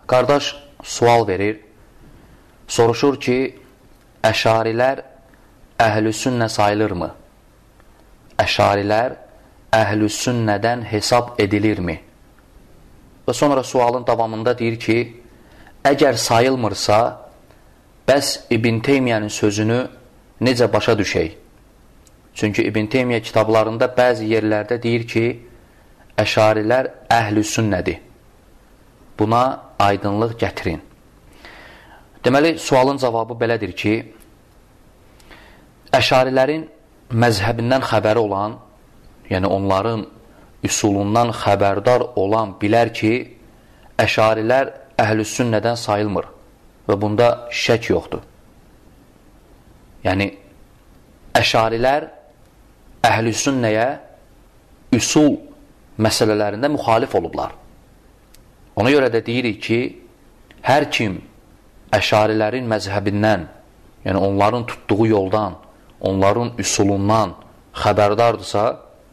Qardaş sual verir, soruşur ki, Əşarilər əhlüsünnə sayılırmı? Əşarilər əhlüsünnədən hesab edilirmi? Və sonra sualın davamında deyir ki, əgər sayılmırsa, bəs İbn Teymiyənin sözünü necə başa düşək? Çünki İbn Teymiyyə kitablarında bəzi yerlərdə deyir ki, Əşarilər əhlüsünnədir. Buna aydınlıq gətirin. Deməli, sualın cavabı belədir ki, Əşarilərin məzhəbindən xəbəri olan, yəni onların üsulundan xəbərdar olan bilər ki, Əşarilər əhlüsünnədən sayılmır və bunda şək yoxdur. Yəni, Əşarilər əhlüsünnəyə üsul məsələlərində müxalif olublar. Ona görə də deyirik ki, hər kim Əşarilərin məzhəbindən, yəni onların tutduğu yoldan, onların üsulundan xəbərdardırsa,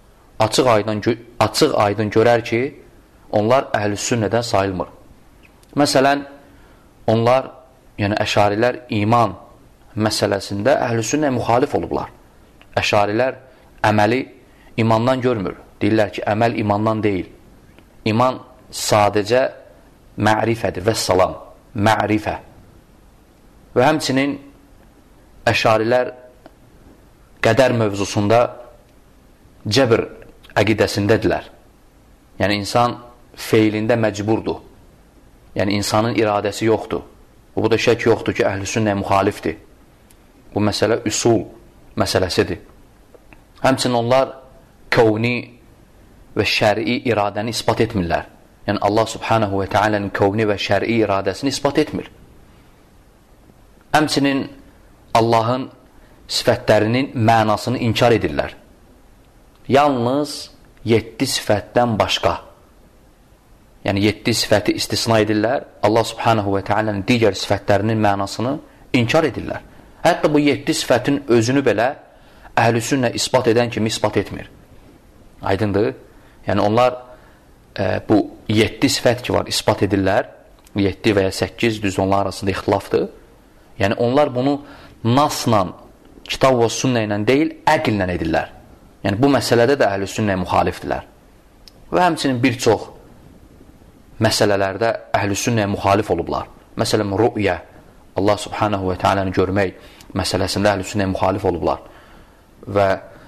açıq aydın görər ki, onlar əhlüsünnədən sayılmır. Məsələn, onlar, yəni Əşarilər iman məsələsində əhlüsünnəyə müxalif olublar. Əşarilər əməli imandan görmür. Deyirlər ki, əməl imandan deyil. İman sadəcə mərifədir və salam, mərifə. Və həmçinin Əşarilər qədər mövzusunda cəbr əqidəsindədirlər. Yəni, insan feilində məcburdur. Yəni, insanın iradəsi yoxdur. Bu da şək yoxdur ki, əhlüsünnəyə müxalifdir. Bu məsələ üsul məsələsidir. Həmçinin onlar kəvni və şəri iradəni ispat etmirlər. Yəni, Allah subhanahu və tealənin kəvni və şəri iradəsini ispat etmir. Həmçinin Allahın sifətlərinin mənasını inkar edirlər. Yalnız 7 sifətdən başqa. Yəni 7 sifəti istisna edirlər. Allah subhanahu və tealənin digər sifətlərinin mənasını inkar edirlər. Hətta bu 7 sifətin özünü belə əhlüsünnə ispat edən kimi ispat etmir. Aydındır? Yəni onlar bu 7 sifət ki var ispat edirlər. 7 və ya 8 düz onlar arasında ixtilafdır. Yəni onlar bunu nasla, kitab və sünnə ilə deyil, əqillə edirlər. Yəni, bu məsələdə də əhlüsünnəyə müxalifdirlər. Və həmçinin bir çox məsələlərdə əhlüsünnəyə müxalif olublar. Məsələn, rü'yə, Allah subhanahu və tealəni görmək məsələsində əhlüsünnəyə müxalif olublar. Və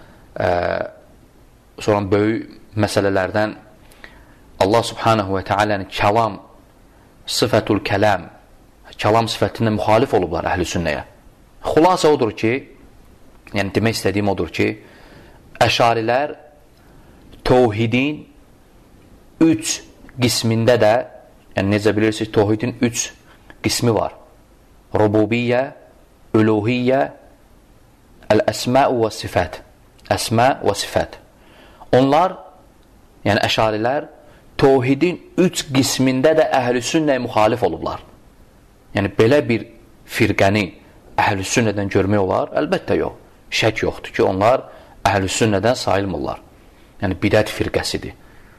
sonra böyük məsələlərdən Allah subhanahu və tealəni kəlam, sıfətul kələm, kəlam sifətindən müxalif olublar əhlüsünnəyə. Xulasa odur ki, yəni demək istədiyim odur ki, Əşarilər təvhidin 3 qismində də, yəni necə bilirsiniz, təvhidin 3 qismi var. Rububiyyə, üluhiyyə, əl-əsmə və sifət. Əsmə və sifət. Onlar, yəni əşarilər, təvhidin 3 qismində də əhlüsünnəyə müxalif olublar. Yəni belə bir firqəni əhlüsünnədən görmək olar? Əlbəttə yox. Şək yoxdur ki, onlar əhlüsünnədən sayılmırlar. Yəni bidət firqəsidir.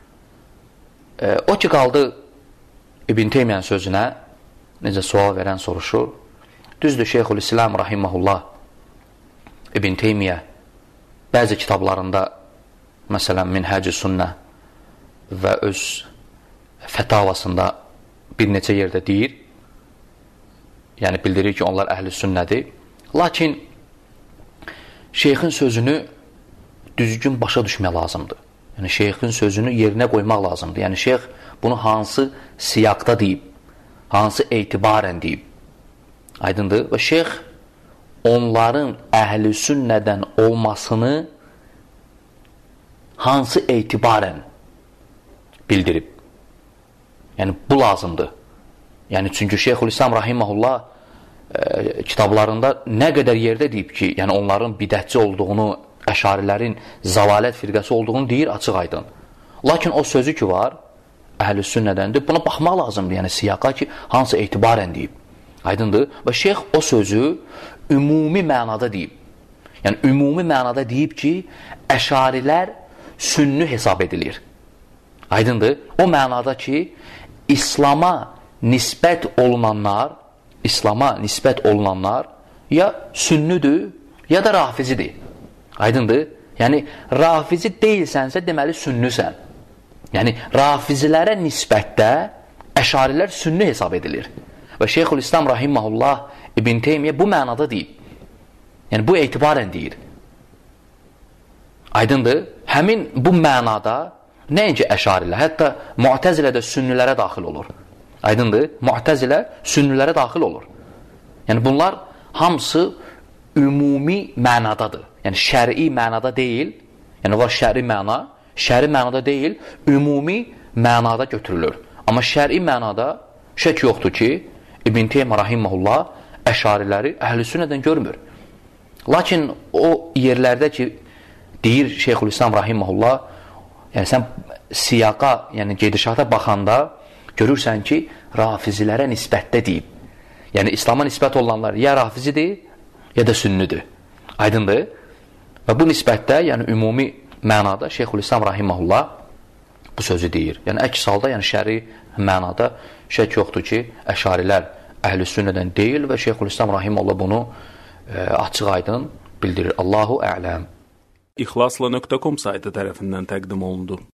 O ki qaldı İbn Teymiyənin sözünə, necə sual verən soruşur. Düzdür, Şeyxülislam rahiməhullah İbn Teymiyyə bəzi kitablarında, məsələn, Minhəc-i Sünnə və öz fətavasında bir neçə yerdə deyir, yəni bildirir ki, onlar əhlüsünnədir. Lakin şeyxin sözünü düzgün başa düşmək lazımdır. Yəni, şeyxin sözünü yerinə qoymaq lazımdır. Yəni, şeyx bunu hansı siyaqda deyib, hansı etibarən deyib. Aydındır? Və şeyx onların əhlüsünnədən olmasını hansı etibarən bildirib. Yəni, bu lazımdır. Yəni, çünki Şeyxülislam rahiməhullah kitablarında nə qədər yerdə deyib ki, yəni onların bidətçi olduğunu, əşarilərin zalalət firqəsi olduğunu deyir açıq aydın. Lakin o sözü ki var, əhlüsünnədəndir, buna baxmaq lazımdır, yəni siyaqa ki, hansı etibarən deyib. Aydındır? Və şeyx o sözü ümumi mənada deyib. Yəni, ümumi mənada deyib ki, əşarilər sünni hesab edilir. Aydındır? O mənada ki, İslama nisbət olunanlar ya sünnüdür, ya da rafizidir. Aydındır? Yəni, rafizi deyilsənsə, deməli sünnüsən. Yəni, rafizilərə nisbətdə əşarilər sünni hesab edilir. Və Şeyxülislam Rahiməhullah İbn Teymiyyə bu mənada deyib. Yəni, bu etibarən deyir. Aydındır? Həmin bu mənada nəinki əşarilər, hətta Mu'təzilə də sünnilərə daxil olur. Aydındır? Mu'təzilə sünnilərə daxil olur. Yəni, bunlar hamısı ümumi mənadadır. Yəni, şəri mənada deyil. Yəni, var şəri mənada deyil, ümumi mənada götürülür. Amma şəri mənada şək yoxdur ki, İbn Teymiyyə Rahiməhullah əşariləri əhl-i sünnədən görmür. Lakin o yerlərdə ki, deyir Şeyxülislam Rahiməhullah, yəni sən siyaqa, yəni gedişata baxanda görürsən ki, rafizilərə nisbətdə deyib. Yəni, İslama nisbət olanlar ya rafizidir, ya da sünnüdür. Aydındır? Və bu nisbətdə, yəni ümumi mənada Şeyxülislam Rahiməhullah bu sözü deyir. Yəni, əks halda, yəni şəri mənada şək yoxdur ki, əşarilər əhl-i sünnədən deyil və Şeyxülislam Rahiməhullah bunu açıq aydın bildirir. Allahu ələm. İxlasla.com saytı tərəfindən təqdim olundu.